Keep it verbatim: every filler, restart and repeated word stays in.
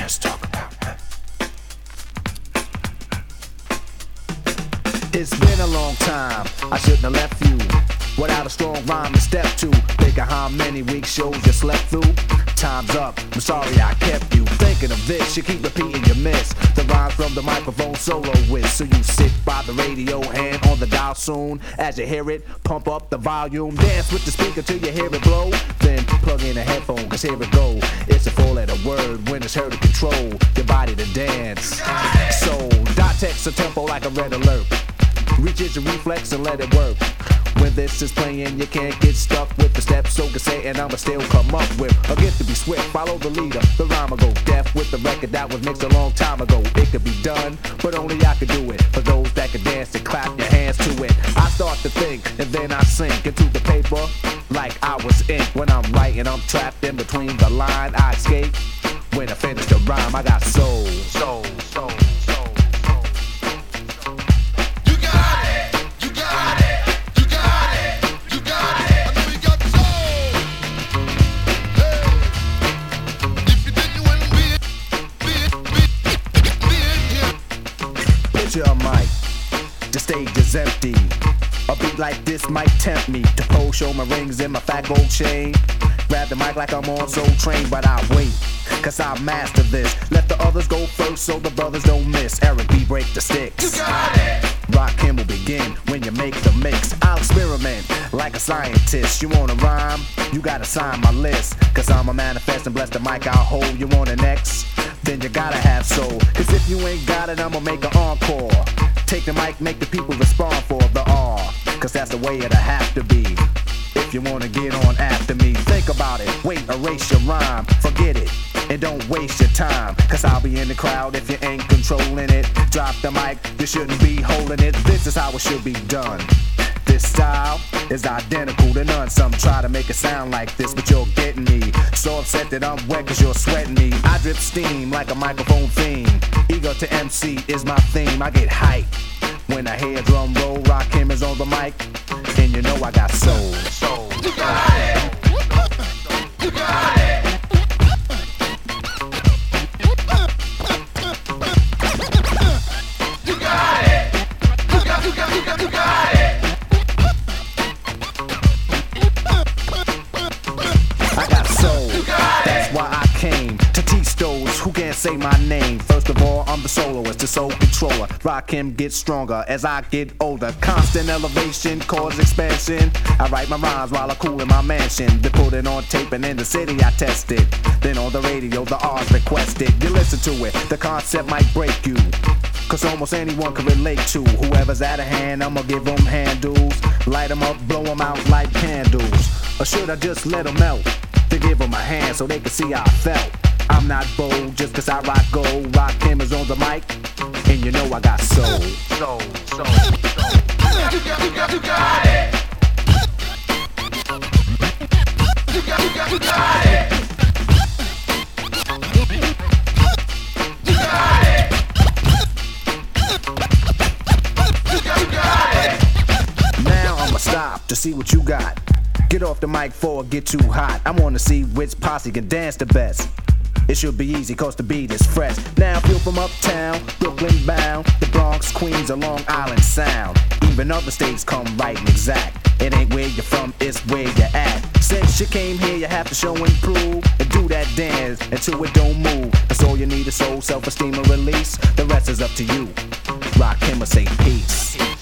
Let's talk about it. It's been a long time, I shouldn't have left you without a strong rhyme to step to. Think of how many weak shows you slept through. Time's up, I'm sorry I kept you thinking of this. You keep repeating your miss the rhymes from the microphone solo with. So you sit by the radio, hand on the dial soon. As you hear it, pump up the volume. Dance with the speaker till you hear it blow. Then plug in a headphone, cause here it go. It's a four letter word when it's heard to control your body to dance. So dot text a tempo like a red alert. Reach your reflex and let it work. When this is playing, you can't get stuck with the steps, so can say, and I'ma still come up with a gift to be swift. Follow the leader, the rhyme will go deaf with the record that was mixed a long time ago. It could be done, but only I could do it. For those that can dance and clap your hands to it. I start to think, and then I sink into the paper like I was ink. When I'm writing, I'm trapped in between the line. I escape when I finish the rhyme. I got soul, soul, soul. Your mic, the stage is empty. A beat like this might tempt me to pose, show my rings and my fat gold chain. Grab the mic like I'm on Soul Train, but I wait, cause I master this. Let the others go first so the brothers don't miss. Eric B, break the sticks. You got it. Rakim will begin when you make the mix. I'll experiment like a scientist. You wanna rhyme? You gotta sign my list. Cause I'm a manifest and bless the mic I'll hold. You want an X? Then you gotta have soul. Cause if you ain't got it, I'ma make an encore. Take the mic, make the people respond for the R. Cause that's the way it'll have to be. If you wanna get on after me, think about it. Wait, erase your rhyme, forget it. And don't waste your time. Cause I'll be in the crowd if you ain't controlling it. Drop the mic, you shouldn't be holding it. This is how it should be done. This style is identical to none. Some try to make it sound like this, but you're getting me. So upset that I'm wet cause you're sweating me. I drip steam like a microphone fiend. Ego to M C is my theme. I get hype when I hear drum roll. Rakim is on the mic, and you know I got soul. Soul. You got it. You got it. You got it. You got, you got, you got, you got it. I got soul, that's why I came to teach those who can't say my name. First of all, I'm the soloist, the soul controller. Rakim gets stronger as I get older. Constant elevation, cause expansion. I write my rhymes while I cool in my mansion. They put it on tape and in the city I test it. Then on the radio, the R's requested. You listen to it, the concept might break you. Cause almost anyone can relate to whoever's out of hand. I'ma give them handles, light them up, blow them out like candles. Or should I just let them melt? To give them a hand so they can see how I felt. I'm not bold just cause I rock gold. Rakim is on the mic, and you know I got soul. Soul, soul, soul. You got, you got, you got it. You got, you got, you got it. You got it. You got, you got it. Now I'ma stop to see what you got. Get off the mic before it get too hot. I wanna see which posse can dance the best. It should be easy cause the beat is fresh. Now if you're from uptown, Brooklyn bound, the Bronx, Queens, or Long Island Sound. Even other states come right and exact. It ain't where you're from, it's where you're at. Since you came here, you have to show and prove. And do that dance until it don't move. That's all you need is soul, self-esteem, and release. The rest is up to you. Rakim will say peace.